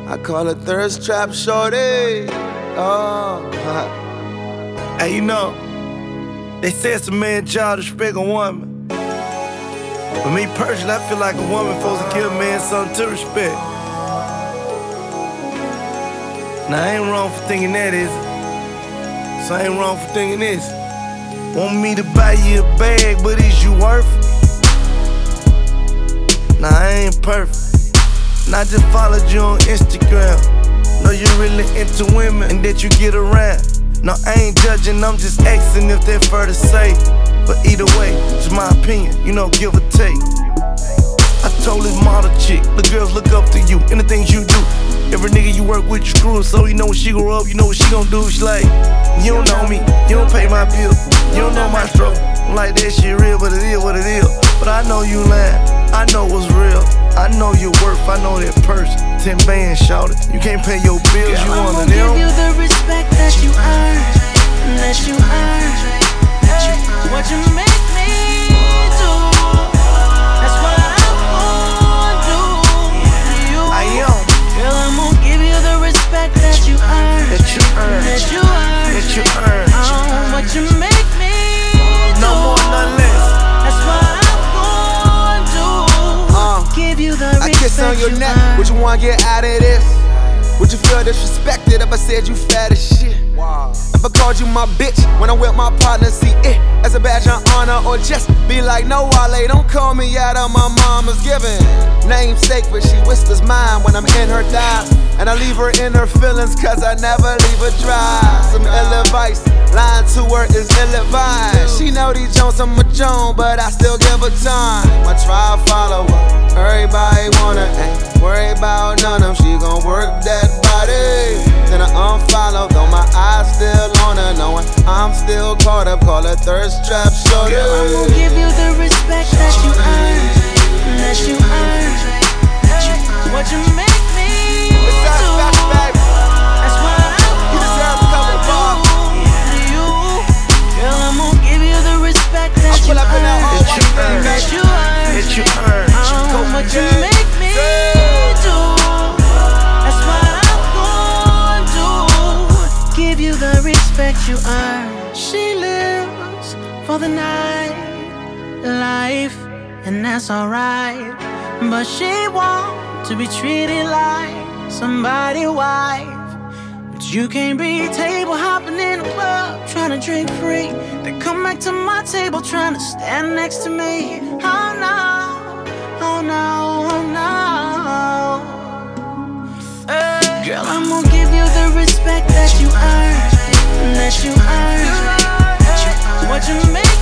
I call her thirst trap shorty. Oh, hey, you know, they say it's a man's job to respect a woman. But me personally, I feel like a woman supposed to give a man something to respect. Now, I ain't wrong for thinking that, is it? So I ain't wrong for thinking this. Want me to buy you a bag, but is you worth it? Nah, I ain't perfect. And I just followed you on Instagram. Know you really into women and that you get around. No, I ain't judging, I'm just asking if they're fair to say. But either way, it's my opinion, you know, give or take. I told this model chick, the girls look up to you and the things you do. Every nigga you work with, you screw her, so you know when she grow up, you know what she gon' do. She like, you don't know me, you don't pay my bills, you don't know my struggle. I'm like, that shit real, but it is what it is. But I know you lying, I know what's real. I know your worth, I know that person. 10 bands, shout it. You can't pay your bills, you Girl, one of them. give you the respect that you earn, that you earn. What you make me do, that's what I'm gonna do to you. I am. Girl, I'm gonna give you the respect that you earn, That you earn, that you earn, that you earn. What you make me do, No more, none less. that's what I'm gonna do. Give you the I respect kiss on your you neck. earn. Would you wanna get out of this? Would you feel disrespected if I said you fat as shit? Wow. If I called you my bitch when I'm with my partner, see it as a badge of honor, or just be like, no, Wale, don't call me out of my mama's giving namesake, but she whispers mine when I'm in her thighs, and I leave her in her feelings, cause I never leave her dry. Some ill advice, lying to her is ill advised. She know these Jones I'm a Joan, but I still give her time. I try to follow her, everybody want her, ain't worry about none of them. She gon' work that body, then I unfollow, though my eyes still on her, knowing I'm still caught up. Call her thirst trap shorty. Girl, I'm gonna give you the respect that you earn, that you earn. What you make me do, that's what I'm gonna do to you. Girl, I'm gonna give you the respect that you earn, that you earn. That you earn. What you make me do, that's what I'm gonna do. Give you the respect you earn. She lives for the night life, and that's alright. But she wants to be treated like somebody's wife. But you can't be table hopping in the club, trying to drink free, then come back to my table trying to stand next to me. Oh no, oh no, oh no. Girl, I'm gonna give you the respect that you earn, that you earn. What you make